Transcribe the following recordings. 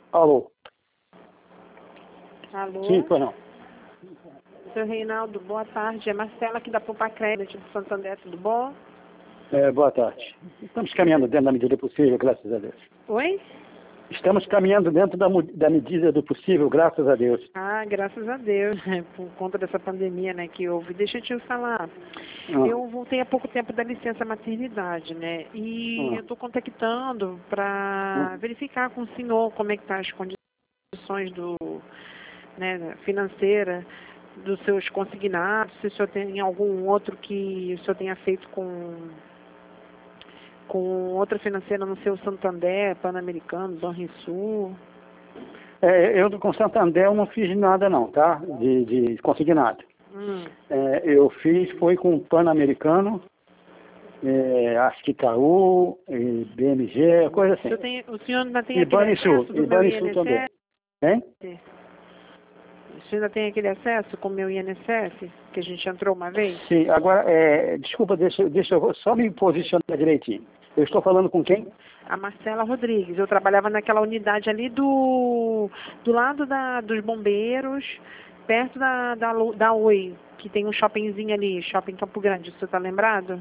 Alô? Alô? Sim, foi não. Seu Reinaldo, boa tarde. É Marcela aqui da Poupa Crédito do Santander, tudo bom? Boa tarde. Estamos caminhando dentro da medida possível, graças a Deus. Oi? Estamos caminhando dentro da medida do possível, graças a Deus. Ah, graças a Deus, por conta dessa pandemia, né, que houve. Deixa eu te falar. Eu voltei há pouco tempo da licença maternidade, né? E eu estou contactando para verificar com o senhor como é que tá as condições financeira dos seus consignados, se o senhor tem algum outro que o senhor tenha feito com outra financeira no seu Santander, Pan-Americano, Banrisul. Eu com Santander eu não fiz nada não, tá? De consignado. Eu fiz, foi com Pan-Americano, acho que Itaú, BMG, coisa assim. O senhor ainda tem E aquele acesso do meu Banrisul também. INSS? Hein? O senhor ainda tem aquele acesso com o meu INSS, que a gente entrou uma vez? Sim, agora, desculpa, deixa eu só me posicionar direitinho. Eu estou falando com quem? A Marcela Rodrigues. Eu trabalhava naquela unidade ali do lado dos bombeiros, perto da Oi, que tem um shoppingzinho ali, Shopping Campo Grande. O senhor está lembrado?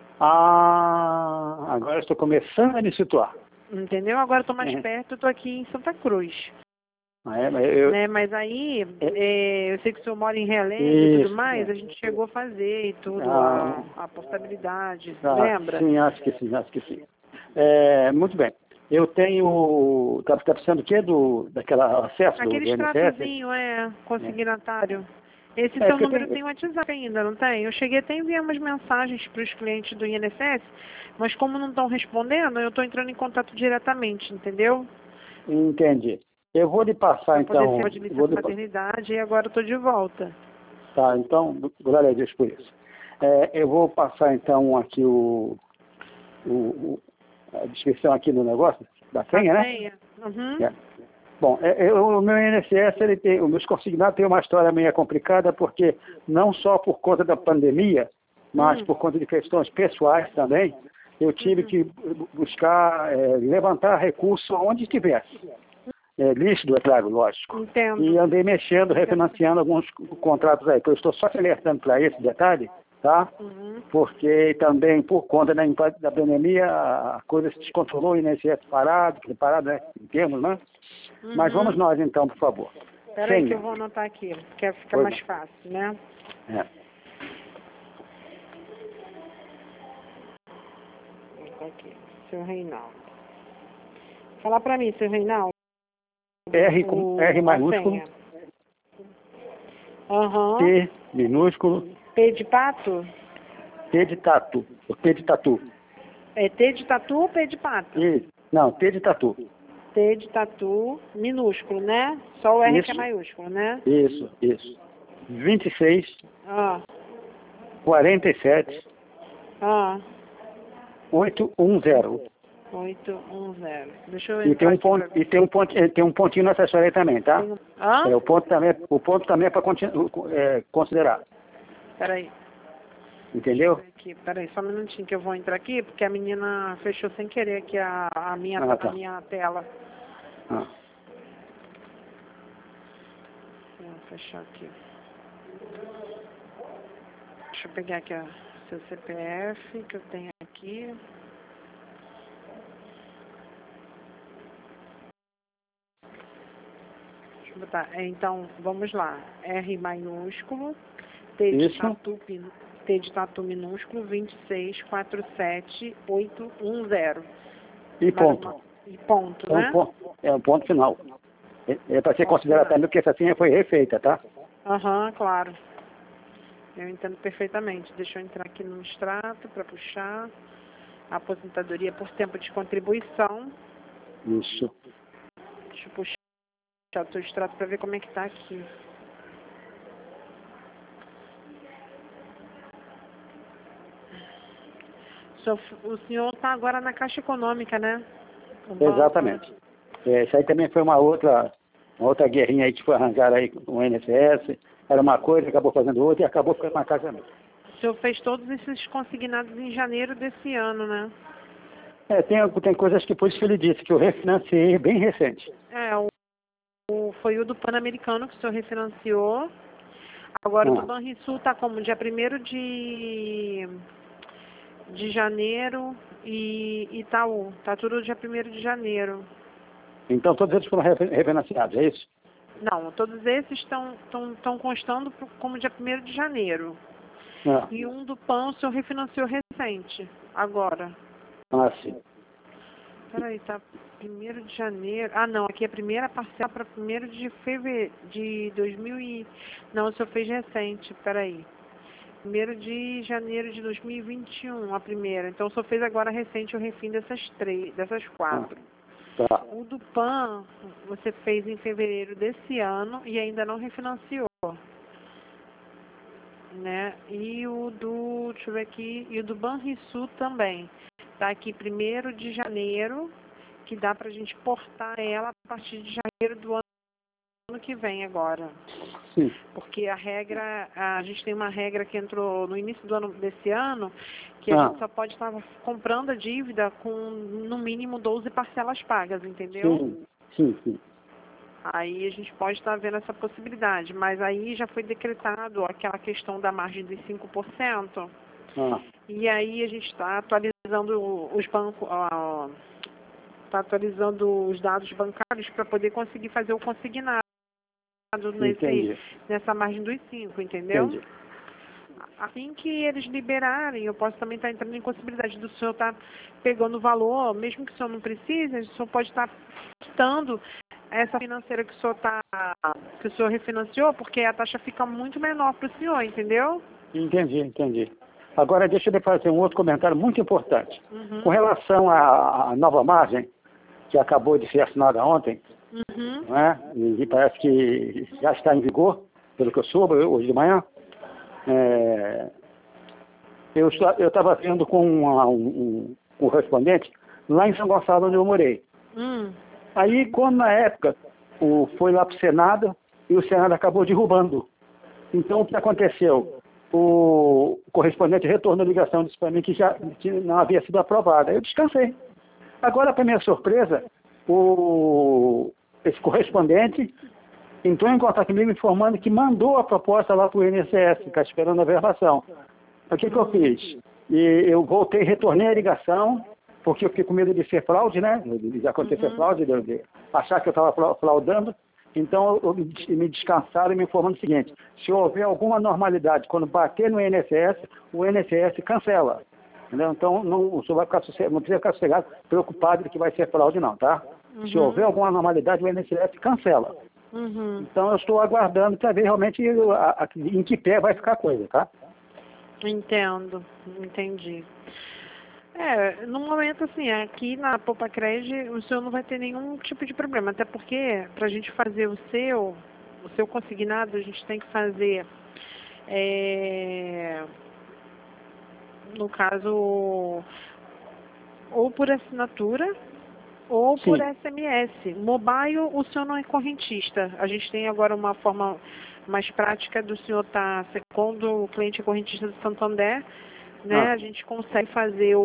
Ah, agora eu estou começando a me situar. Entendeu? Agora eu estou mais perto, eu estou aqui em Santa Cruz. Mas aí, eu sei que o senhor mora em Realengo e tudo mais, a gente chegou a fazer e tudo, a portabilidade, lembra? Sim, acho que sim. Muito bem. Eu tenho... Está precisando do quê? Daquela acesso Aquele do INSS? extratozinho, consignatário. Esse seu número tem WhatsApp ainda, não tem? Eu cheguei até a enviar umas mensagens para os clientes do INSS, mas como não estão respondendo, eu estou entrando em contato diretamente, entendeu? Entendi. Eu vou lhe passar, então... Poder ser de licença maternidade e agora eu estou de volta. Tá, então, glória a Deus por isso. Eu vou passar, então, aqui a descrição aqui do negócio, da senha, né? Senha? Uhum. Bom, o meu INSS, os meus consignados têm uma história meio complicada, porque não só por conta da pandemia, mas por conta de questões pessoais também, eu tive que buscar levantar recursos onde tivesse. Líquido, é claro, lógico. Entendo. E andei mexendo, refinanciando alguns contratos aí. Eu estou só te alertando para esse detalhe, tá? Porque também, por conta da pandemia, a coisa se descontrolou, o INSS parado, né, em termos, né? Mas vamos nós, então, por favor. Espera aí que eu vou anotar aqui, porque fica mais fácil, né? Aqui, seu Reinaldo. Fala para mim, seu Reinaldo. R maiúsculo, T minúsculo, P de pato? T de tatu, T de tatu. É T de tatu ou P de pato? Não, T de tatu. T de tatu, minúsculo, né? Só o R que é maiúsculo, né? Isso. 26, 47, 810. 810. Deixa eu E tem um pontinho nessa história aí também, tá? O ponto também é para considerar. Peraí. Entendeu? Peraí, só um minutinho que eu vou entrar aqui, porque a menina fechou sem querer aqui a minha tela. Vou fechar aqui. Deixa eu pegar aqui o seu CPF que eu tenho aqui. Deixa eu botar. Então, vamos lá. R maiúsculo, T de tatu minúsculo, 26, 47, 810. E ponto. E ponto, né? É um ponto final. É para ser considerado também, porque essa senha foi refeita, tá? Claro. Eu entendo perfeitamente. Deixa eu entrar aqui no extrato para puxar. Aposentadoria por tempo de contribuição. Isso. Deixa eu puxar o seu extrato para ver como é que tá aqui. O senhor está agora na Caixa Econômica, né? Exatamente. Isso aí também foi uma outra guerrinha aí que foi arranjar aí com o INSS. Era uma coisa, acabou fazendo outra e acabou ficando na Caixa mesmo. O senhor fez todos esses consignados em janeiro desse ano, né? Tem coisas que, por isso que ele disse, que eu refinanciei bem recente. foi o do Pan-Americano que o senhor refinanciou. Agora o do Banrisul está como dia 1º de janeiro e Itaú. Está tudo dia 1º de janeiro. Então todos eles foram refinanciados, é isso? Não, todos esses estão constando como dia 1º de janeiro. E um do PAN o senhor refinanciou recente, agora. Ah, sim. Peraí, tá 1º de janeiro. Ah, não, aqui é a primeira parcela para 1º de fevereiro de 2000 e... Não, o senhor fez recente, peraí. 1º de janeiro de 2021, a primeira. Então o senhor fez agora recente o refim dessas 4. Tá. O do PAN você fez em fevereiro desse ano e ainda não refinanciou. Né? E o do, deixa eu ver aqui, e o do Banrisul também. Tá aqui 1º de janeiro, que dá pra gente portar ela a partir de janeiro do ano que vem agora. Sim. Porque a gente tem uma regra que entrou no início do ano desse ano, que a gente só pode estar comprando a dívida com no mínimo 12 parcelas pagas, entendeu? Sim. Aí a gente pode estar vendo essa possibilidade, mas aí já foi decretado aquela questão da margem dos 5%, e aí a gente está atualizando os bancos, está atualizando os dados bancários para poder conseguir fazer o consignado nessa margem dos 5%, entendeu? Entendi. Assim que eles liberarem, eu posso também estar entrando em possibilidade do senhor estar pegando o valor, mesmo que o senhor não precise, o senhor pode estar quitando essa financeira que o senhor refinanciou, porque a taxa fica muito menor para o senhor, entendeu? Entendi. Agora deixa eu fazer um outro comentário muito importante. Com relação à nova margem, que acabou de ser assinada ontem, né? E parece que já está em vigor, pelo que eu soube hoje de manhã. Eu estava vendo com um correspondente lá em São Gonçalo, onde eu morei. Aí, quando na época foi lá para o Senado, e o Senado acabou derrubando. Então, o que aconteceu? O correspondente retornou a ligação e disse para mim que já não havia sido aprovada. Eu descansei. Agora, para minha surpresa, esse correspondente entrou em contato comigo informando que mandou a proposta lá para o INSS, está esperando a verbação. O que eu fiz? Eu voltei, retornei a ligação, porque eu fiquei com medo de ser fraude, né? De acontecer fraude, de achar que eu estava fraudando. Então, me descansaram e me informando o seguinte: se houver alguma normalidade, quando bater no INSS, o INSS cancela. Entendeu? Então, o senhor vai ficar não precisa ficar sossegado, preocupado de que vai ser fraude, não, tá? Se houver alguma normalidade, o INSS cancela. Então, eu estou aguardando para ver realmente em que pé vai ficar a coisa, tá? Entendo, entendi. No momento, assim, aqui na Popacred, o senhor não vai ter nenhum tipo de problema, até porque, para a gente fazer o seu consignado, a gente tem que fazer, no caso, ou por assinatura, ou por SMS. Mobile, o senhor não é correntista. A gente tem agora uma forma mais prática do senhor estar, quando o cliente é correntista do Santander, né? A gente consegue fazer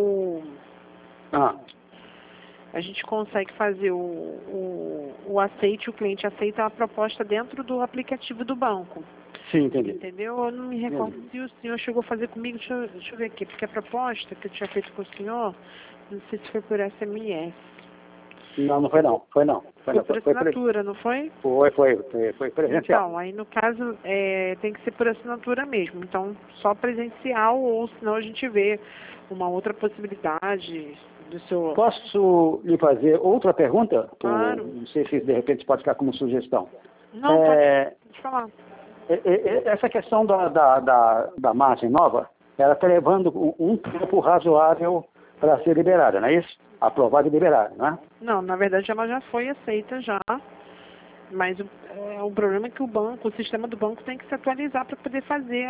a gente consegue fazer o aceite, o cliente aceita a proposta dentro do aplicativo do banco. Sim, entendi. Entendeu? Eu não me recordo se o senhor chegou a fazer comigo, deixa eu ver aqui, porque a proposta que eu tinha feito com o senhor, não sei se foi por SMS. Não foi não. Foi por assinatura, não foi? Foi presencial. Então, aí no caso tem que ser por assinatura mesmo. Então, só presencial, ou senão a gente vê uma outra possibilidade do senhor. Posso lhe fazer outra pergunta? Claro. Não sei se de repente pode ficar como sugestão. Não, pode falar. Essa questão da margem nova, ela está levando um tempo razoável para ser liberada, não é isso? Aprovada e liberada, não é? Não, na verdade ela já foi aceita já, mas o problema é que o sistema do banco tem que se atualizar para poder fazer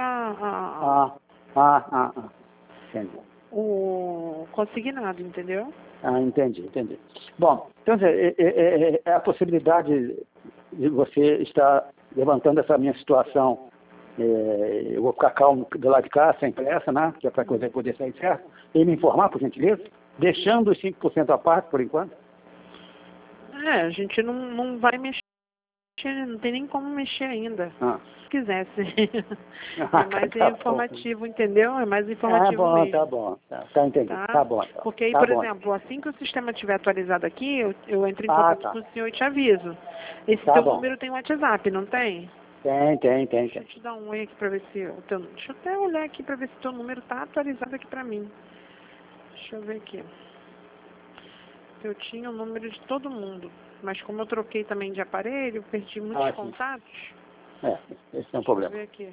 Entendi. O consignado, entendeu? Entendi. Bom, então é a possibilidade de você estar levantando essa minha situação. Eu vou ficar calmo do lado de cá, sem pressa, né? Que é para a coisa poder sair certo. E me informar, por gentileza, deixando os 5% à parte, por enquanto. A gente não vai mexer Não tem nem como mexer ainda. Ah. Se quisesse. É mais informativo, entendeu? É mais informativo bom, mesmo. Tá bom, tá entendido. Tá bom. Então. Porque aí, tá por bom. exemplo, assim que o sistema estiver atualizado aqui, eu entro em contato com o senhor e te aviso. Esse Tá teu bom. número tem WhatsApp, não tem? Tem. Deixa eu te dar um oi aqui pra ver se o teu... Deixa eu até olhar aqui pra ver se o teu número tá atualizado aqui pra mim. Deixa eu ver aqui. Eu tinha o número de todo mundo, mas como eu troquei também de aparelho, perdi muitos contatos. Esse é um problema. Deixa eu ver aqui.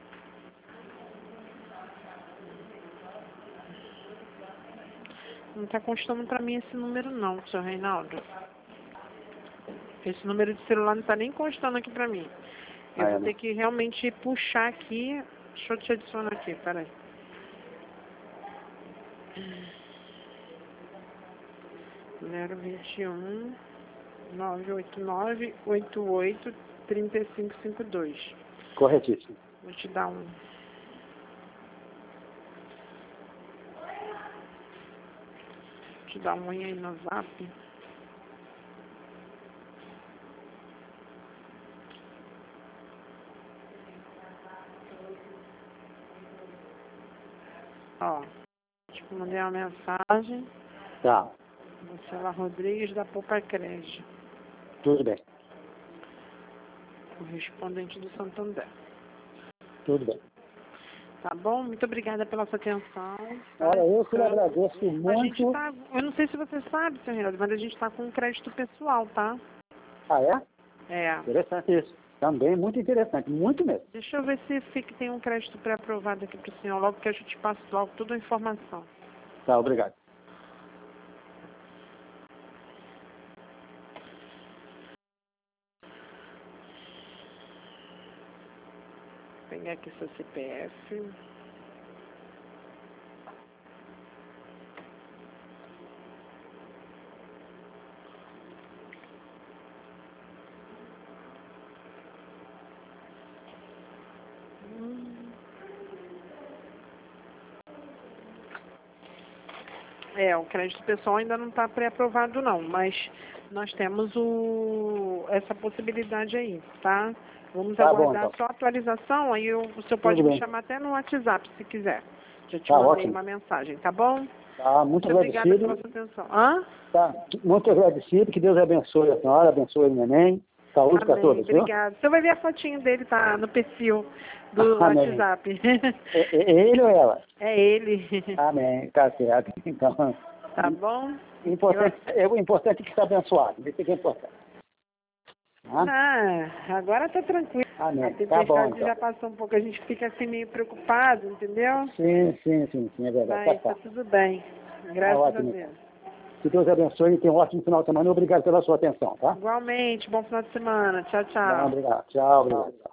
Não está constando para mim esse número não, seu Reinaldo. Esse número de celular não está nem constando aqui para mim. Eu vou ter que realmente puxar aqui. Deixa eu te adicionar aqui, peraí. Zero 21 989 88 3552. Corretíssimo. Vou te dar um. Te dar um oi aí no Zap. Ó, te mandei uma mensagem. Tá. Marcela Rodrigues da Poupa Crédito. Tudo bem. Correspondente do Santander. Tudo bem. Tá bom? Muito obrigada pela sua atenção. Olha, eu que lhe agradeço muito. A gente tá, eu não sei se você sabe, seu Reinaldo, mas a gente está com um crédito pessoal, tá? Ah, é? É. Interessante isso. Também muito interessante, muito mesmo. Deixa eu ver se tem um crédito pré-aprovado aqui para o senhor, logo que eu te passo logo toda a informação. Tá, obrigado. Vou pegar aqui seu CPF. O crédito pessoal ainda não está pré-aprovado não, mas nós temos essa possibilidade aí, tá? Vamos aguardar então. só a atualização, aí o senhor pode me chamar até no WhatsApp se quiser. Já te mandei uma mensagem, tá bom? Tá, muito agradecido. Obrigada pela sua atenção. Hã? Tá, muito agradecido, que Deus abençoe a senhora, abençoe o neném. Saúde para todos, viu? Obrigada. Você vai ver a fotinho dele, tá no perfil do WhatsApp. É ele ou ela? É ele. Amém, tá certo. Então, tá bom? O importante é que está abençoado, isso que é importante. Agora tá tranquilo. Amém. A tempestade já passou um pouco, a gente fica assim meio preocupado, entendeu? Sim, é verdade. Mas tá tudo bem. Graças a Deus. Que Deus abençoe e tenha um ótimo final de semana. Obrigado pela sua atenção, tá? Igualmente, bom final de semana. Tchau, tchau. Obrigado. Tchau, obrigado.